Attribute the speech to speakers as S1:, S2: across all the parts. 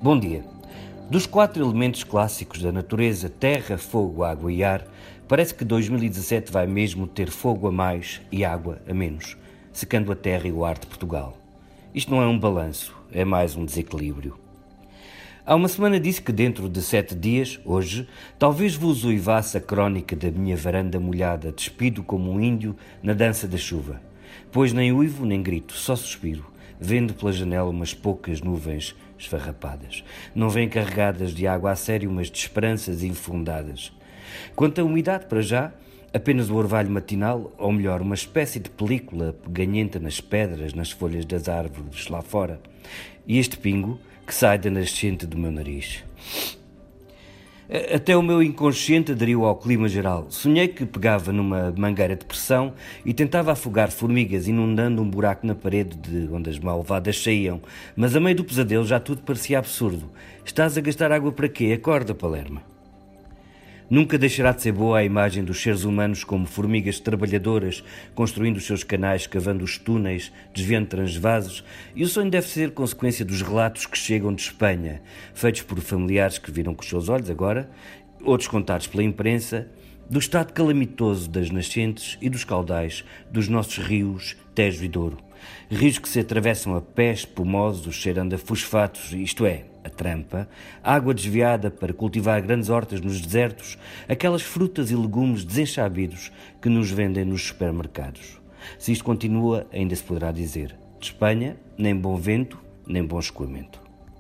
S1: Bom dia. Dos 4 elementos clássicos da natureza, terra, fogo, água e ar, parece que 2017 vai mesmo ter fogo a mais e água a menos, secando a terra e o ar de Portugal. Isto não é um balanço, é mais um desequilíbrio. Há uma semana disse que dentro de 7 dias, hoje, talvez vos uivasse a crónica da minha varanda molhada, despido como um índio na dança da chuva. Pois nem uivo nem grito, só suspiro, vendo pela janela umas poucas nuvens esfarrapadas. Não vêm carregadas de água a sério, mas de esperanças infundadas. Quanto à umidade, para já, apenas o orvalho matinal, ou melhor, uma espécie de película peganhenta nas pedras, nas folhas das árvores lá fora. E este pingo que sai da nascente do meu nariz. Até o meu inconsciente aderiu ao clima geral. Sonhei que pegava numa mangueira de pressão e tentava afogar formigas, inundando um buraco na parede de onde as malvadas saíam. Mas a meio do pesadelo já tudo parecia absurdo. Estás a gastar água para quê? Acorda, Palerma. Nunca deixará de ser boa a imagem dos seres humanos como formigas trabalhadoras, construindo os seus canais, cavando os túneis, desviando transvasos, e o sonho deve ser consequência dos relatos que chegam de Espanha, feitos por familiares que viram com os seus olhos agora, outros contados pela imprensa, do estado calamitoso das nascentes e dos caudais dos nossos rios Tejo e Douro. Rios que se atravessam a pé espumosos, cheirando a fosfatos, isto é, a trampa, água desviada para cultivar grandes hortas nos desertos, aquelas frutas e legumes desenchabidos que nos vendem nos supermercados. Se isto continua, ainda se poderá dizer: de Espanha, nem bom vento, nem bom escoamento.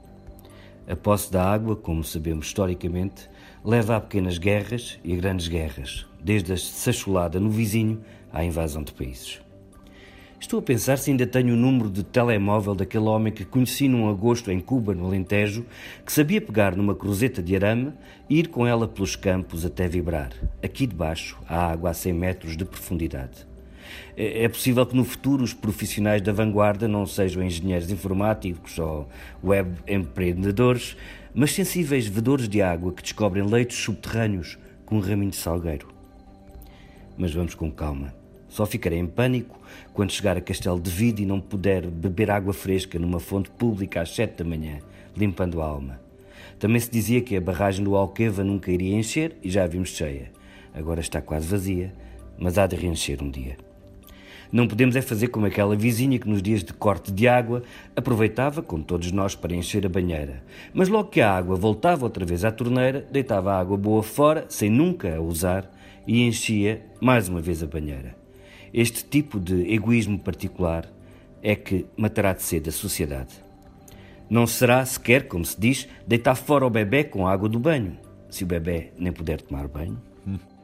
S1: A posse da água, como sabemos historicamente, leva a pequenas guerras e a grandes guerras, desde a sacholada no vizinho à invasão de países. Estou a pensar se ainda tenho o número de telemóvel daquele homem que conheci num agosto em Cuba, no Alentejo, que sabia pegar numa cruzeta de arame e ir com ela pelos campos até vibrar. Aqui debaixo há água a 100 metros de profundidade. É possível que no futuro os profissionais da vanguarda não sejam engenheiros informáticos ou web empreendedores, mas sensíveis vedores de água que descobrem leitos subterrâneos com um raminho de salgueiro. Mas vamos com calma. Só ficarei em pânico quando chegar a Castelo de Vide e não puder beber água fresca numa fonte pública às 7 da manhã, limpando a alma. Também se dizia que a barragem do Alqueva nunca iria encher e já a vimos cheia. Agora está quase vazia, mas há de reencher um dia. Não podemos é fazer como aquela vizinha que nos dias de corte de água aproveitava, como todos nós, para encher a banheira. Mas logo que a água voltava outra vez à torneira, deitava a água boa fora, sem nunca a usar, e enchia mais uma vez a banheira. Este tipo de egoísmo particular é que matará de sede a sociedade. Não será sequer, como se diz, deitar fora o bebé com a água do banho, se o bebé nem puder tomar banho.